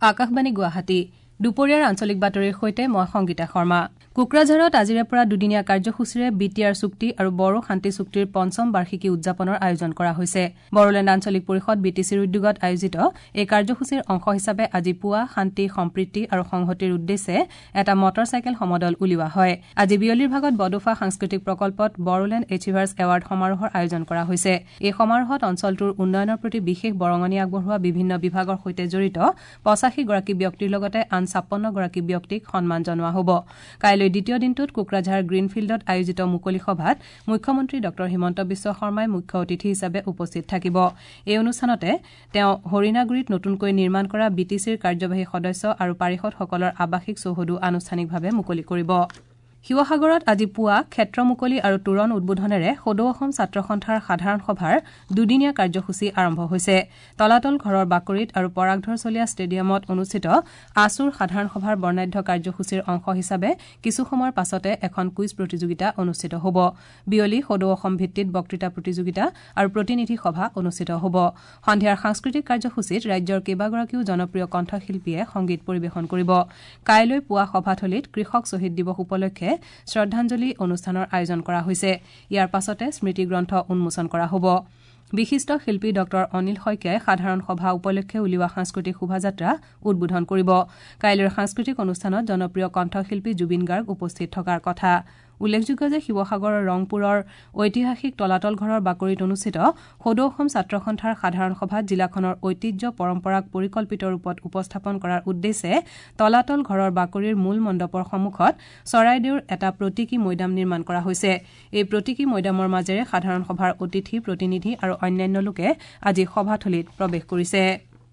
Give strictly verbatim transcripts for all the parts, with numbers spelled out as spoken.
আকাশবাণী গুৱাহাটী দুপৰীয়াৰ আঞ্চলিক বাতৰিৰ সৈতে মই সংগীতা শৰ্মা কোকৰাঝাৰত আজিৰে পৰা দুদিনীয়া কাৰ্যসূচীৰে বি টি আৰ চুক্তি আৰু বড়ো শান্তি চুক্তিৰ পঞ্চম বাৰ্ষিকী উদযাপনৰ আয়োজন কৰা হৈছে বড়োলেণ্ড আঞ্চলিক পৰিষদ বি টি চিৰ উদ্যোগত আয়োজিত এই কাৰ্যসূচীৰ অংশ হিচাপে আজি পুৱা শান্তি সম্প্ৰীতি আৰু সংহতিৰ উদ্দেশ্যে এটা মটৰ চাইকেল সমদল উলিওৱা হয় আজি বিয়লিৰ ভাগত বডোফা সাংস্কৃতিক প্ৰকল্পত বড়োলেণ্ড এচিভাৰ্ছ এৱাৰ্ড সমাৰোহৰ আয়োজন কৰা হৈছে এই সমাৰোহত অঞ্চলটোৰ উন্নয়নৰ প্ৰতি বিশেষ বৰঙণি আগবঢ়োৱা বিভিন্ন বিভাগৰ সৈতে জড়িত পঁচাশী গৰাকী ব্যক্তিৰ লগতে আন ছাপন্ন গৰাকী ব্যক্তিক সন্মান জনোৱা হ'ব কাইলৈ দ্বিতীয় দিনটোত কোকৰাঝাৰ গ্ৰীণফিল্ডত আয়োজিত মুকলি সভাত মুখ্যমন্ত্ৰী ড হিমন্ত বিশ্ব শৰ্মাই মুখ্য অতিথি হিচাপে উপস্থিত থাকিব এই অনুষ্ঠানতে তেওঁ হৰিণাগুৰিত নতুনকৈ নিৰ্মাণ কৰা বি টি চিৰ কাৰ্যবাহী সদস্য আৰু পাৰিষদসকলৰ আৱাসিক চৌহদো আনুষ্ঠানিকভাৱে মুকলি কৰিব শিৱসাগৰত আজি পুৱা ক্ষেত্ৰ মুকলি আৰু তোৰণ উদ্বোধনেৰে সদৌ অসম ছাত্ৰ সন্থাৰ সাধাৰণ সভাৰ দুদিনীয়া কাৰ্যসূচী আৰম্ভ হৈছে তলাতল ঘৰৰ বাকৰিত আৰু পৰাগধৰ চলীয়া ষ্টেডিয়ামত অনুষ্ঠিত আসুৰ সাধাৰণ সভাৰ বৰ্ণাঢ্য কাৰ্যসূচীৰ অংশ হিচাপে কিছু সময়ৰ পাছতে এখন কুইজ প্ৰতিযোগিতা অনুষ্ঠিত হ'ব বিয়লি সদৌ অসম ভিত্তিত বক্তৃতা প্ৰতিযোগিতা আৰু প্ৰতিনিধি সভা অনুষ্ঠিত হ'ব সন্ধিয়াৰ সাংস্কৃতিক কাৰ্যসূচীত ৰাজ্যৰ কেইবাগৰাকীও জনপ্ৰিয় কণ্ঠশিল্পীয়ে সংগীত পৰিৱেশন কৰিব কাইলৈ পুৱা সভাথলীত কৃষক শ্বহীদ দিৱস উপলক্ষে শ্ৰদ্ধাঞ্জলি অনুষ্ঠানৰ আয়োজন কৰা হৈছে ইয়াৰ পাছতে স্মৃতি গ্ৰন্থ উন্মোচন কৰা হ'ব বিশিষ্ট শিল্পী ড অনিল শইকীয়াই সাধাৰণ সভা উপলক্ষে উলিওৱা সাংস্কৃতিক শোভাযাত্ৰা উদ্বোধন কৰিব কাইলৈৰ সাংস্কৃতিক অনুষ্ঠানত জনপ্ৰিয় কণ্ঠশিল্পী জুবিন গাৰ্গ উপস্থিত থকাৰ কথা উল্লেখযোগ্য যে শিৱসাগৰৰ ৰংপুৰৰ ঐতিহাসিক তলাতল ঘৰৰ বাকৰিত অনুষ্ঠিত সদৌ অসম ছাত্ৰ সন্থাৰ সাধাৰণ সভাত জিলাখনৰ ঐতিহ্য পৰম্পৰাক পৰিকল্পিত ৰূপত উপস্থাপন কৰাৰ উদ্দেশ্যে তলাতল ঘৰৰ বাকৰিৰ মূল মণ্ডপৰ সন্মুখত চৰাইদেউৰ এটা প্ৰতীকী মৈদাম নিৰ্মাণ কৰা হৈছে এই প্ৰতীকী মৈদামৰ মাজেৰে সাধাৰণ সভাৰ অতিথি প্ৰতিনিধি আৰু অন্যান্য লোকে আজি সভাথলীত প্ৰৱেশ কৰিছে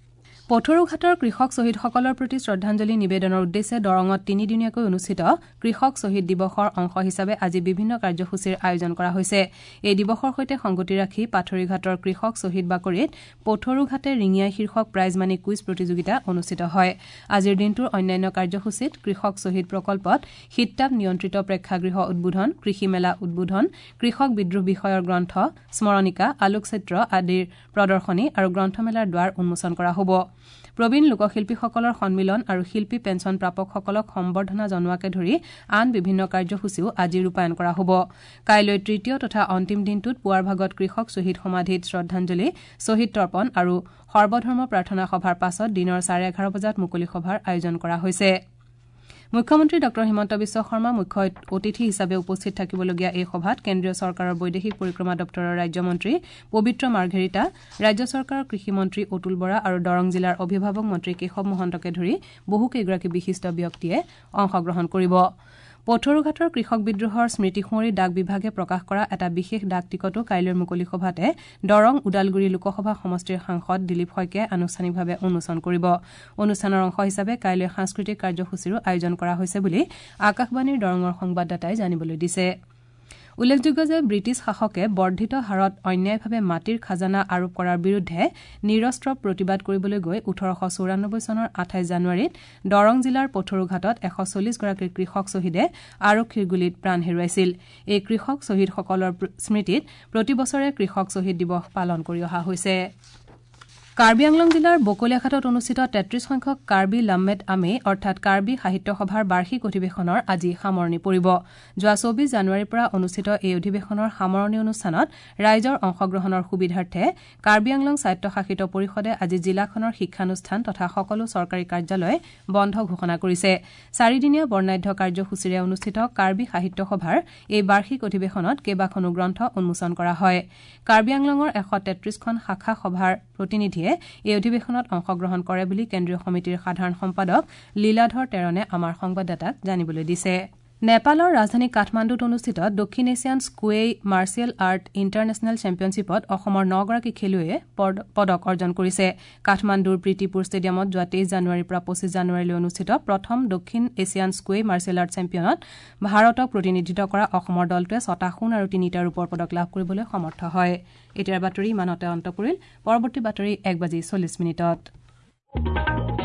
পথৰুঘাটৰ কৃষক শ্বহীদসকলৰ প্ৰতি শ্ৰদ্ধাঞ্জলি নিবেদনৰ উদ্দেশ্যে দৰঙত তিনিদিনীয়াকৈ অনুষ্ঠিত কৃষক শ্বহীদ দিৱসৰ অংশ হিচাপে আজি বিভিন্ন কাৰ্যসূচীৰ আয়োজন কৰা হৈছে এই দিৱসৰ সৈতে সংগতি ৰাখি পাথৰীঘাটৰ কৃষক শ্বহীদ বাকৰিত পথৰুঘাটে ৰিঙিয়াই শীৰ্ষক প্ৰাইজ মানি কুইজ প্ৰতিযোগিতা অনুষ্ঠিত হয় আজিৰ দিনটোৰ অন্যান্য কাৰ্যসূচীত কৃষক শ্বহীদ প্ৰকল্পত শীততাপ নিয়ন্ত্ৰিত প্ৰেক্ষাগৃহ উদ্বোধন কৃষি মেলা উদ্বোধন কৃষক বিদ্ৰোহ বিষয়ৰ গ্ৰন্থ স্মৰণিকা আলোকচিত্ৰ আদিৰ প্ৰদৰ্শনী আৰু গ্ৰন্থমেলাৰ দ্বাৰ উন্মোচন কৰা হ'ব প্ৰবীণ লোকশিল্পীসকলৰ সন্মিলন আৰু শিল্পী পেঞ্চন প্ৰাপকসকলক সম্বৰ্ধনা জনোৱাকে ধৰি আন বিভিন্ন কাৰ্যসূচীও আজি ৰূপায়ণ কৰা হ'ব কাইলৈ তৃতীয় তথা অন্তিম দিনটোত পুৱাৰ ভাগত কৃষক শ্বহীদ সমাধিত শ্ৰদ্ধাঞ্জলি শ্বহীদ তৰ্পণ আৰু সৰ্বধৰ্ম প্ৰাৰ্থনা সভাৰ পাছত দিনৰ চাৰে এঘাৰ বজাত মুকলি সভাৰ আয়োজন কৰা হৈছে মুখ্যমন্ত্ৰী ড হিমন্ত বিশ্ব শৰ্মা মুখ্য অতিথি হিচাপে উপস্থিত থাকিবলগীয়া এই সভাত কেন্দ্ৰীয় চৰকাৰৰ বৈদেশিক পৰিক্ৰমা দপ্তৰৰ ৰাজ্যমন্ত্ৰী পবিত্ৰ মাৰ্ঘেৰিটা ৰাজ্য চৰকাৰৰ কৃষি মন্ত্ৰী অতুল বৰা আৰু দৰং জিলাৰ অভিভাৱক মন্ত্ৰী কেশৱ মহন্তকে ধৰি বহুকেইগৰাকী বিশিষ্ট ব্যক্তিয়ে অংশগ্ৰহণ কৰিব পথৰুঘাটৰ কৃষক বিদ্ৰোহৰ স্মৃতি সুঁৱৰি ডাক বিভাগে প্ৰকাশ কৰা এটা বিশেষ ডাক টিকটো কাইলৈৰ মুকলি সভাতে দৰং ওদালগুৰি লোকসভা সমষ্টিৰ সাংসদ দিলীপ শইকীয়াই আনুষ্ঠানিকভাৱে উন্মোচন কৰিব অনুষ্ঠানৰ অংশ হিচাপে কাইলৈ সাংস্কৃতিক কাৰ্যসূচীৰো আয়োজন কৰা হৈছে বুলি আকাশবাণীৰ দৰঙৰ সংবাদদাতাই জানিবলৈ দিছে উল্লেখযোগ্য যে ব্ৰিটিছ শাসকে বৰ্ধিত হাৰত অন্যায়ভাৱে মাটিৰ খাজানা আৰোপ কৰাৰ বিৰুদ্ধে নিৰস্ত্ৰ প্ৰতিবাদ কৰিবলৈ গৈ ওঠৰশ চৌৰান্নব্বৈ চনৰ আঠাইছ জানুৱাৰীত দৰং জিলাৰ পথৰুঘাটত এশ চল্লিছ গৰাকী কৃষক শ্বহীদে আৰক্ষীৰ গুলীত প্ৰাণ হেৰুৱাইছিল এই কৃষক শ্বহীদসকলৰ স্মৃতিত প্ৰতিবছৰে কৃষক শ্বহীদ দিৱস পালন কৰি অহা হৈছে কাৰ্বি আংলং জিলাৰ বকলিয়াঘাটত অনুষ্ঠিত তেত্ৰিশ সংখ্যক কাৰ্বি লাম্মেট আমে অৰ্থাৎ কাৰ্বি সাহিত্য সভাৰ বাৰ্ষিক অধিৱেশনৰ আজি সামৰণি পৰিব যোৱা চৌবিশ জানুৱাৰীৰ পৰা অনুষ্ঠিত এই অধিৱেশনৰ সামৰণি অনুষ্ঠানত ৰাইজৰ অংশগ্ৰহণৰ সুবিধাৰ্থে কাৰ্বি আংলং স্বায়ত্তশাসিত পৰিষদে আজি জিলাখনৰ শিক্ষানুষ্ঠান তথা সকলো চৰকাৰী কাৰ্যালয় বন্ধ ঘোষণা কৰিছে চাৰিদিনীয়া বৰ্ণাঢ্য কাৰ্যসূচীৰে অনুষ্ঠিত কাৰ্বি সাহিত্য সভাৰ এই বাৰ্ষিক অধিৱেশনত কেইবাখনো গ্ৰন্থ উন্মোচন কৰা হয় কাৰ্বি আংলঙৰ এশ তেত্ৰিশখন শাখা সভাৰ প্ৰতিনিধিয়ে এই অধিৱেশনত অংশগ্ৰহণ কৰে বুলি কেন্দ্ৰীয় সমিতিৰ সাধাৰণ সম্পাদক লীলাধৰ তেৰণে আমাৰ সংবাদদাতাক জানিবলৈ দিছে নেপালৰ ৰাজধানী কাঠমাণ্ডুত অনুষ্ঠিত দক্ষিণ Asian Sqay martial art international চেম্পিয়নশ্বিপত অসমৰ নগৰাকী খেলুৱৈয়ে পদক অৰ্জন কৰিছে কাঠমাণ্ডুৰ প্ৰীতিপুৰ ষ্টেডিয়ামত যোৱা তেইছ জানুৱাৰীৰ পৰা পঁচিছ জানুৱাৰীলৈ অনুষ্ঠিত প্ৰথম দক্ষিণ এছিয়ান স্কুৱেই মাৰ্চিয়েল আৰ্ট চেম্পিয়নত ভাৰতক প্ৰতিনিধিত্ব কৰা অসমৰ দলটোৱে ছটা সোণ আৰু তিনিটা ৰূপৰ পদক লাভ কৰিবলৈ সমৰ্থ হয় এতিয়াৰ বাতৰি ইমানতে অন্ত পৰিল পৰৱৰ্তী বাতৰি এক বাজি চল্লিছ মিনিটত